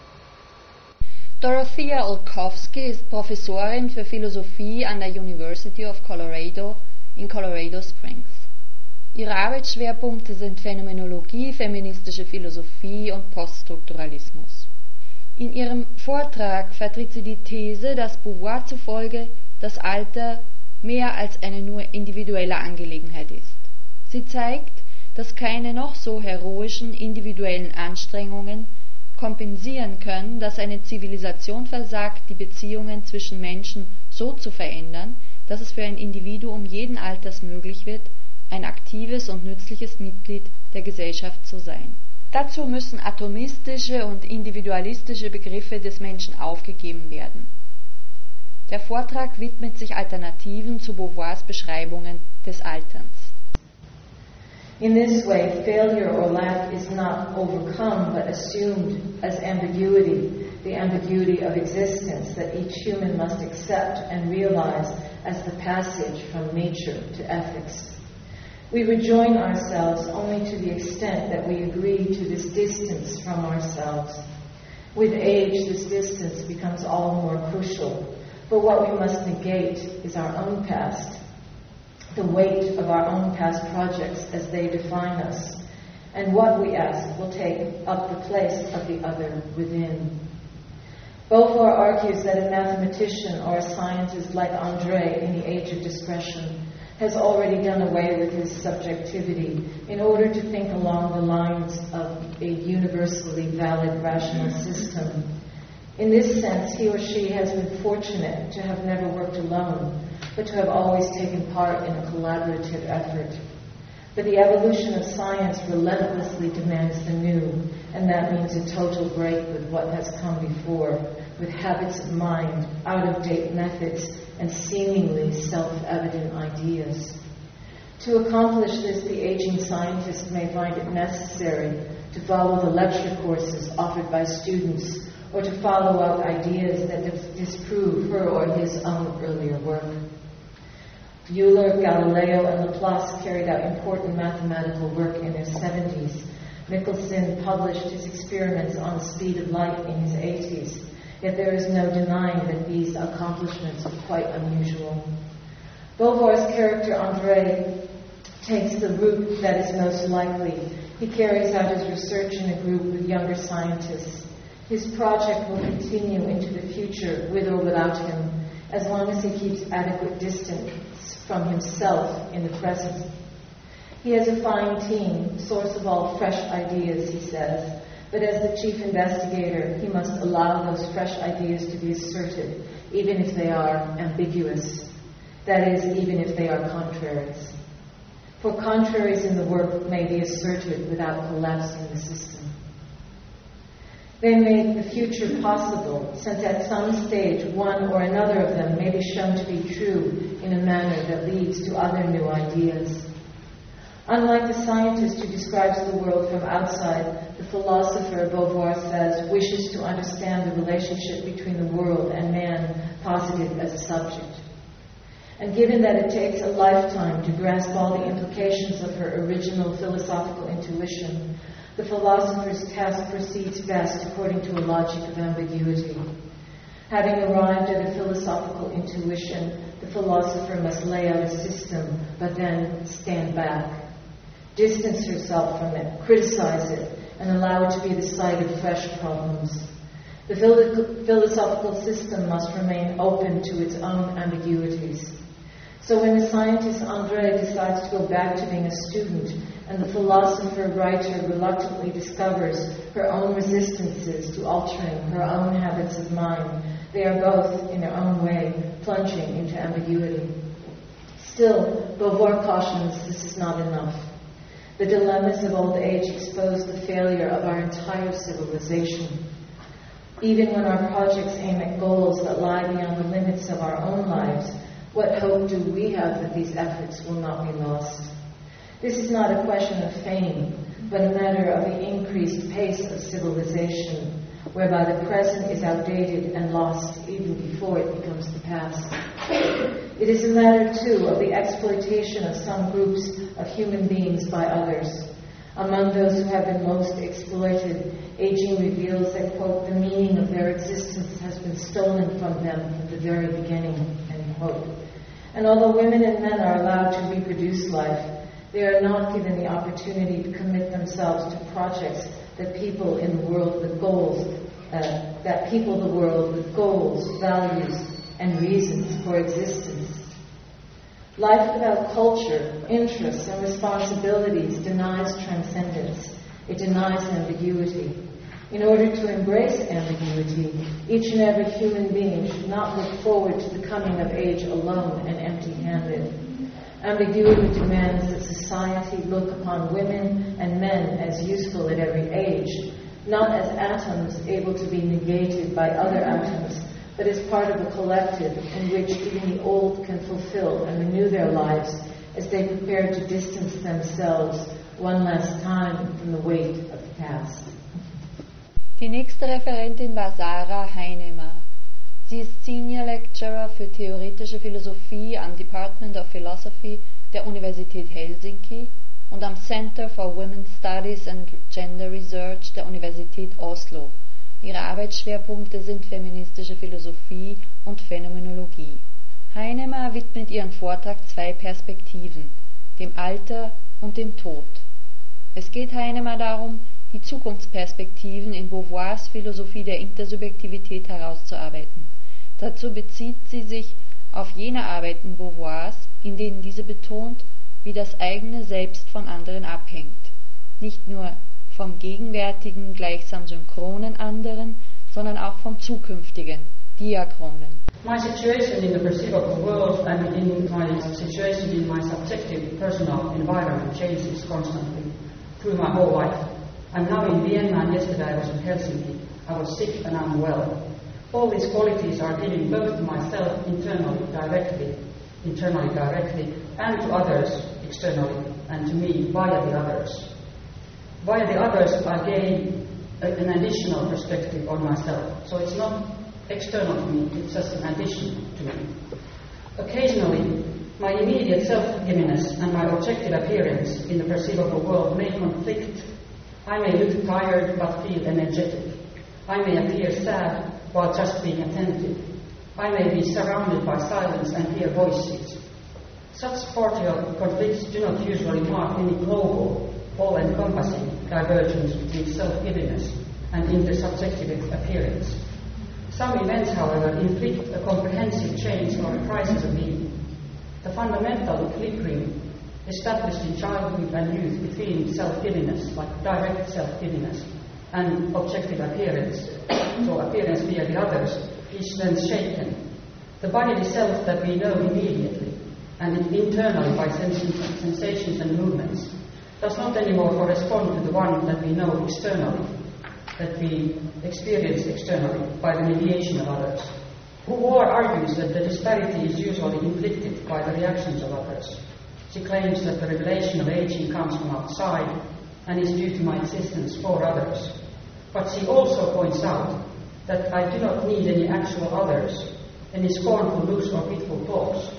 Dorothea Olkowski ist Professorin für Philosophie an der University of Colorado in Colorado Springs. Ihre Arbeitsschwerpunkte sind Phänomenologie, feministische Philosophie und Poststrukturalismus. In ihrem Vortrag vertritt sie die These, dass Beauvoir zufolge das Alter mehr als eine nur individuelle Angelegenheit ist. Sie zeigt, dass keine noch so heroischen individuellen Anstrengungen kompensieren können, dass eine Zivilisation versagt, die Beziehungen zwischen Menschen so zu verändern, dass es für ein Individuum jeden Alters möglich wird, ein aktives und nützliches Mitglied der Gesellschaft zu sein. Dazu müssen atomistische und individualistische Begriffe des Menschen aufgegeben werden. Der Vortrag widmet sich Alternativen zu Beauvoirs Beschreibungen des Alterns. In this way, failure or lack is not overcome but assumed as ambiguity, the ambiguity of existence that each human must accept and realize as the passage from nature to ethics. We rejoin ourselves only to the extent that we agree to this distance from ourselves. With age, this distance becomes all more crucial, for what we must negate is our own past, the weight of our own past projects as they define us, and what we ask will take up the place of the other within. Beauvoir argues that a mathematician or a scientist like André in the Age of Discretion has already done away with his subjectivity in order to think along the lines of a universally valid rational system. In this sense, he or she has been fortunate to have never worked alone, but to have always taken part in a collaborative effort. But the evolution of science relentlessly demands the new, and that means a total break with what has come before, with habits of mind, out-of-date methods, and seemingly self-evident ideas. To accomplish this, the aging scientist may find it necessary to follow the lecture courses offered by students, or to follow out ideas that disprove her or his own earlier work. Euler, Galileo, and Laplace carried out important mathematical work in their 70s. Michelson published his experiments on the speed of light in his 80s. Yet there is no denying that these accomplishments are quite unusual. Beauvoir's character André takes the route that is most likely. He carries out his research in a group with younger scientists. His project will continue into the future, with or without him, as long as he keeps adequate distance from himself in the present. He has a fine team, source of all fresh ideas, he says, but as the chief investigator, he must allow those fresh ideas to be asserted, even if they are ambiguous. That is, even if they are contraries. For contraries in the work may be asserted without collapsing the system. They make the future possible, since at some stage one or another of them may be shown to be true in a manner that leads to other new ideas. Unlike the scientist who describes the world from outside, the philosopher, Beauvoir says, wishes to understand the relationship between the world and man posited as a subject. And given that it takes a lifetime to grasp all the implications of her original philosophical intuition, the philosopher's task proceeds best according to a logic of ambiguity. Having arrived at a philosophical intuition, the philosopher must lay out a system, but then stand back, distance herself from it, criticize it, and allow it to be the site of fresh problems. The philosophical system must remain open to its own ambiguities. So when the scientist André decides to go back to being a student, and the philosopher-writer reluctantly discovers her own resistances to altering her own habits of mind, they are both, in their own way, plunging into ambiguity. Still, Beauvoir cautions this is not enough. The dilemmas of old age expose the failure of our entire civilization. Even when our projects aim at goals that lie beyond the limits of our own lives, what hope do we have that these efforts will not be lost? This is not a question of fame, but a matter of the increased pace of civilization, whereby the present is outdated and lost even before it becomes the past. It is a matter, too, of the exploitation of some groups of human beings by others. Among those who have been most exploited, aging reveals that, quote, the meaning of their existence has been stolen from them from the very beginning, end quote. And although women and men are allowed to reproduce life, they are not given the opportunity to commit themselves to projects that people the world with goals, values, and reasons for existence. Life without culture, interests, and responsibilities denies transcendence. It denies ambiguity. In order to embrace ambiguity, each and every human being should not look forward to the coming of age alone and empty-handed. Ambiguity demands that society look upon women and men as useful at every age, not as atoms able to be negated by other atoms, but as part of a collective in which even the old can fulfill and renew their lives as they prepare to distance themselves one last time from the weight of the past. Die nächste Referentin war Sarah Heinemer. Sie ist Senior Lecturer für theoretische Philosophie am Department of Philosophy der Universität Helsinki und am Center for Women's Studies and Gender Research der Universität Oslo. Ihre Arbeitsschwerpunkte sind feministische Philosophie und Phänomenologie. Heinemer widmet ihren Vortrag zwei Perspektiven, dem Alter und dem Tod. Es geht Heinemer darum, die Zukunftsperspektiven in Beauvoirs Philosophie der Intersubjektivität herauszuarbeiten. Dazu bezieht sie sich auf jene Arbeiten Beauvoirs, in denen diese betont, wie das eigene Selbst von anderen abhängt. Nicht nur vom gegenwärtigen, gleichsam synchronen anderen, sondern auch vom zukünftigen, diachronen. My situation in the perceivable world and in my situation in my subjective personal environment changes constantly through my whole life. I'm now in Vienna and yesterday I was in Helsinki. I was sick and I'm well. All these qualities are given both to myself internally directly, and to others externally, and to me via the others. Via the others I gain an additional perspective on myself. So it's not external to me, it's just an addition to me. Occasionally, my immediate self-givingness and my objective appearance in the perceivable world may conflict. I may look tired but feel energetic. I may appear sad while just being attentive. I may be surrounded by silence and hear voices. Such partial conflicts do not usually mark any global, all-encompassing divergence between self-givingness and intersubjective appearance. Some events, however, inflict a comprehensive change or a crisis of being. The fundamental equilibrium established in childhood and youth between self-givingness, like direct self-givingness, and objective appearance, so appearance via the others, is then shaken. The bodily self that we know immediately and internally by sensations and movements does not anymore correspond to the one that we know externally, that we experience externally by the mediation of others. Beauvoir argues that the disparity is usually inflicted by the reactions of others. She claims that the revelation of aging comes from outside and is due to my existence for others. But she also points out that I do not need any actual others, any scornful, loose or pitiful talks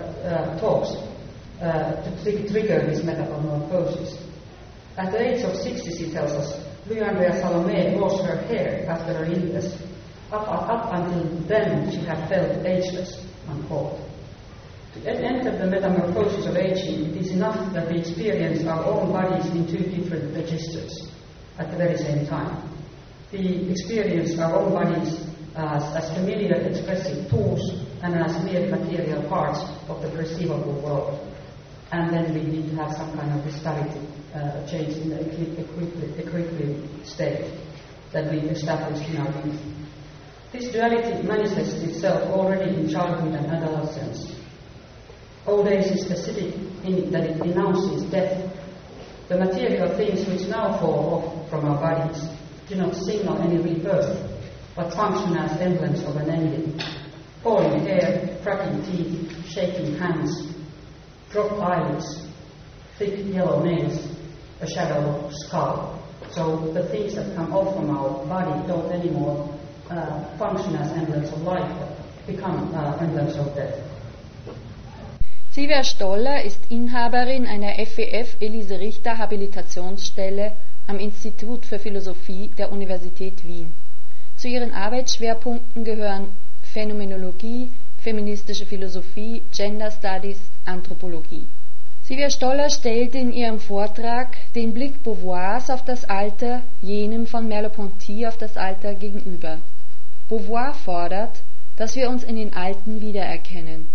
to trigger this metamorphosis. At the age of 60, she tells us, Louis Andrea Salomé lost her hair after her illness. Up until then, she had felt ageless, unquote. To enter the metamorphosis of aging, it is enough that we experience our own bodies in two different registers at the very same time. We experience our own bodies as familiar expressive tools and as mere material parts of the perceivable world. And then we need to have some kind of disparity, change in the equilibrium state that we established in our youth. This duality manifests itself already in childhood and adolescence. Old age is specific in that it denounces death. The material things which now fall off from our bodies do not signal any rebirth, but function as emblems of an ending. Falling hair, cracking teeth, shaking hands, dropped eyelids, thick yellow nails, a shallow skull. So the things that come off from our body don't anymore function as emblems of life, but become emblems of death. Silvia Stoller ist Inhaberin einer FEF Elise Richter Habilitationsstelle am Institut für Philosophie der Universität Wien. Zu ihren Arbeitsschwerpunkten gehören Phänomenologie, feministische Philosophie, Gender Studies, Anthropologie. Silvia Stoller stellt in ihrem Vortrag den Blick Beauvoirs auf das Alter jenem von Merleau-Ponty auf das Alter gegenüber. Beauvoir fordert, dass wir uns in den Alten wiedererkennen.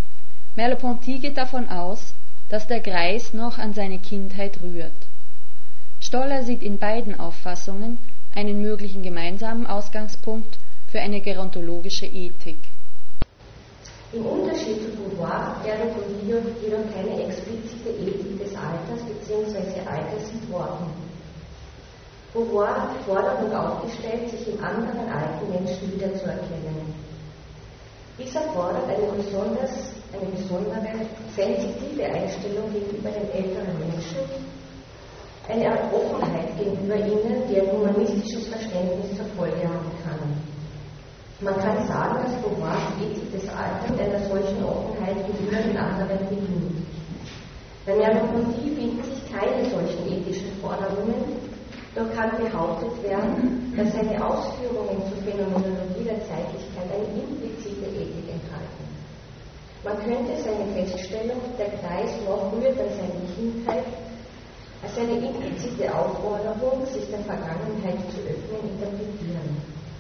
Merleau-Ponty geht davon aus, dass der Greis noch an seine Kindheit rührt. Stoller sieht in beiden Auffassungen einen möglichen gemeinsamen Ausgangspunkt für eine gerontologische Ethik. Im Unterschied zu Beauvoir wäre Ponty jedoch keine explizite Ethik des Alters bzw. Altersentworfen. Beauvoir hat die Forderung aufgestellt, sich im anderen alten Menschen wiederzuerkennen. Dieser fordert eine besondere, sensitive Einstellung gegenüber den älteren Menschen, eine Art Offenheit gegenüber ihnen, die ein humanistisches Verständnis zur Folge haben kann. Man kann sagen, dass Beauvoir die Ethik des Alters mit einer solchen Offenheit gegenüber den anderen beginnt. Bei Merleau-Ponty finden sich keine solchen ethischen Forderungen, doch kann behauptet werden, dass seine Ausführungen zur Phänomenologie der Zeitlichkeit eine implizite Ethik enthalten. Man könnte seine Feststellung, der Kreis noch rührt an seine Kindheit, als eine implizite Aufforderung, sich der Vergangenheit zu öffnen, interpretieren.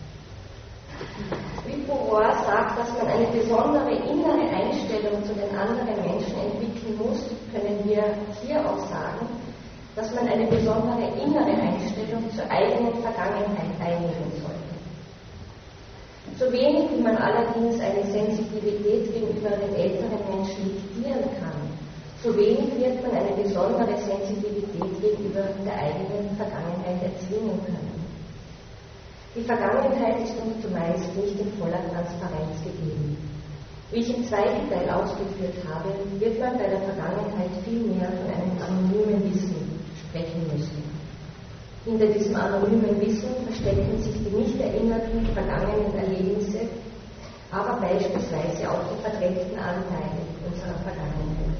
Wie Beauvoir sagt, dass man eine besondere innere Einstellung zu den anderen Menschen entwickeln muss, können wir hier auch sagen, dass man eine besondere innere Einstellung zur eigenen Vergangenheit einnehmen sollte. So wenig wie man allerdings eine Sensibilität gegenüber den älteren Menschen diktieren kann, so wenig wird man eine besondere Sensibilität gegenüber der eigenen Vergangenheit erzwingen können. Die Vergangenheit ist uns zumeist nicht in voller Transparenz gegeben. Wie ich im zweiten Teil ausgeführt habe, wird man bei der Vergangenheit viel mehr von einem anonymen Wissen sprechen müssen. Hinter diesem anonymen Wissen verstecken sich die nicht erinnerten vergangenen Erlebnisse, aber beispielsweise auch die verdrängten Anteile unserer Vergangenheit.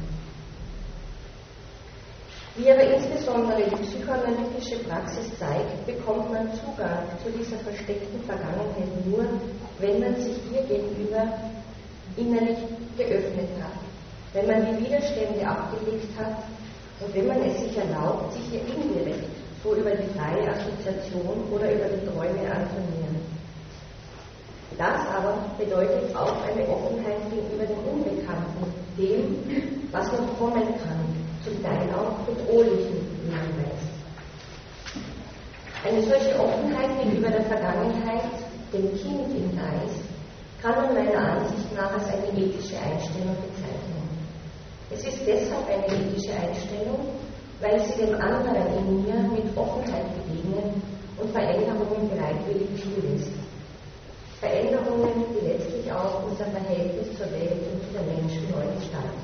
Wie aber insbesondere die psychoanalytische Praxis zeigt, bekommt man Zugang zu dieser versteckten Vergangenheit nur, wenn man sich ihr gegenüber innerlich geöffnet hat, wenn man die Widerstände abgelegt hat und wenn man es sich erlaubt, sich ihr indirekt, so über die freie Assoziation oder über die Träume anzunähern. Das aber bedeutet auch eine Offenheit gegenüber dem Unbekannten, dem, was noch kommen kann, zum Teil auch bedrohlichen Hinweis. Eine solche Offenheit gegenüber der Vergangenheit, dem Kind im Geist, kann man meiner Ansicht nach als eine ethische Einstellung bezeichnen. Es ist deshalb eine ethische Einstellung, weil sie dem anderen in mir mit Offenheit begegnen und Veränderungen bereitwillig zulässt. Veränderungen, die letztlich auch unser Verhältnis zur Welt und zu den Menschen neu gestalten.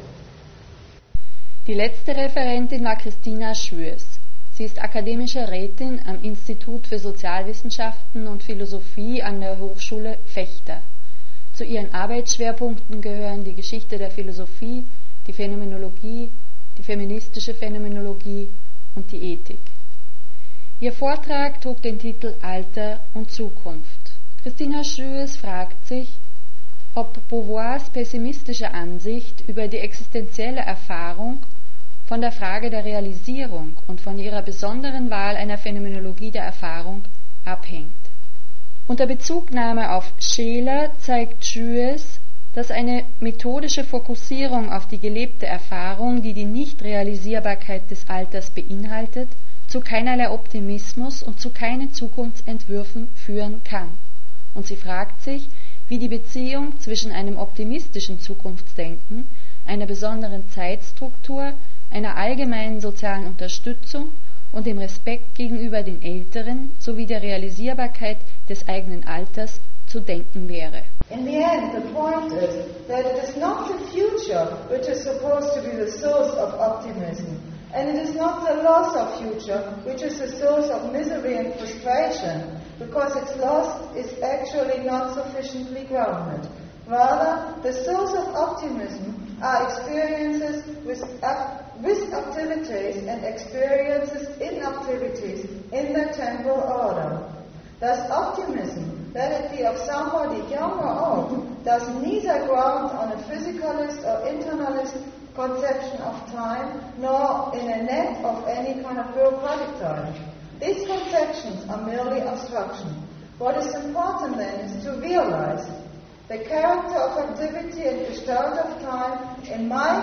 Die letzte Referentin war Christina Schwörs. Sie ist akademische Rätin am Institut für Sozialwissenschaften und Philosophie an der Hochschule Vechta. Zu ihren Arbeitsschwerpunkten gehören die Geschichte der Philosophie, die Phänomenologie, die feministische Phänomenologie und die Ethik. Ihr Vortrag trug den Titel Alter und Zukunft. Christina Schwörs fragt sich, ob Beauvoirs pessimistische Ansicht über die existenzielle Erfahrung von der Frage der Realisierung und von ihrer besonderen Wahl einer Phänomenologie der Erfahrung abhängt. Unter Bezugnahme auf Scheler zeigt Schwörs, dass eine methodische Fokussierung auf die gelebte Erfahrung, die die Nichtrealisierbarkeit des Alters beinhaltet, zu keinerlei Optimismus und zu keinen Zukunftsentwürfen führen kann. Und sie fragt sich, wie die Beziehung zwischen einem optimistischen Zukunftsdenken, einer besonderen Zeitstruktur, einer allgemeinen sozialen Unterstützung und dem Respekt gegenüber den Älteren sowie der Realisierbarkeit des eigenen Alters zu denken wäre. In the end, the point is that it is not the future which is supposed to be the source of optimism, and it is not the loss of future which is the source of misery and frustration, because its loss is actually not sufficiently grounded. Rather, the source of optimism are experiences with activities and experiences in activities in the temporal order. Thus, optimism, let it be of somebody young or old, does neither ground on a physicalist or internalist conception of time, nor in a net of any kind of bureaucratic time. These conceptions are merely abstraction. What is important then is to realize The character of activity and gestalt of time in my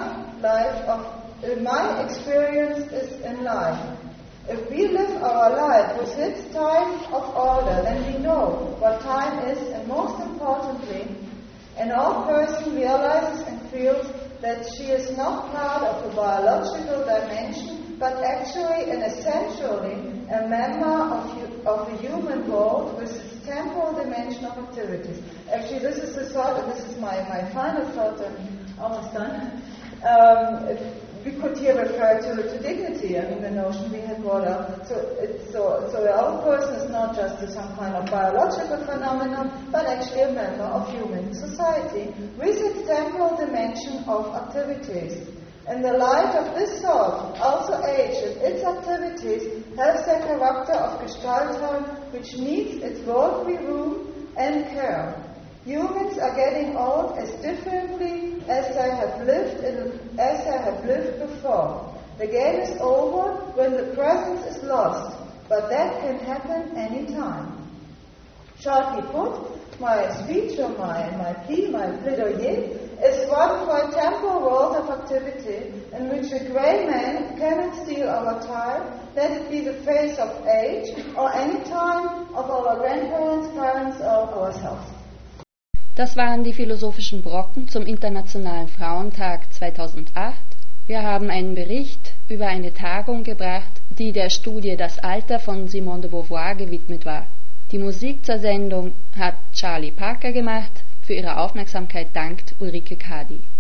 experience is in life. If we live our life with its time of order, then we know what time is, and most importantly, an old person realizes and feels that she is not part of a biological dimension, but actually and essentially a member of the human world with its temporal dimension of activities. Actually, this is the thought, and this is my final thought, and almost done. We could here refer to dignity, the notion we had brought up. So the old person is not just some kind of biological phenomenon, but actually a member of human society with its temporal dimension of activities. In the light of this thought, also age and its activities have the character of Gestaltheit, which needs its worldly room and care. Humans are getting old as differently as they have lived before. The game is over when the present is lost, but that can happen any time. Shortly put, my speech or my plea, my plaidoyer, is one for a temporal world of activity in which a grey man cannot steal our time, let it be the phase of age or any time of our grandparents, parents or ourselves. Das waren die philosophischen Brocken zum Internationalen Frauentag 2008. Wir haben einen Bericht über eine Tagung gebracht, die der Studie Das Alter von Simone de Beauvoir gewidmet war. Die Musik zur Sendung hat Charlie Parker gemacht. Für ihre Aufmerksamkeit dankt Ulrike Kadi.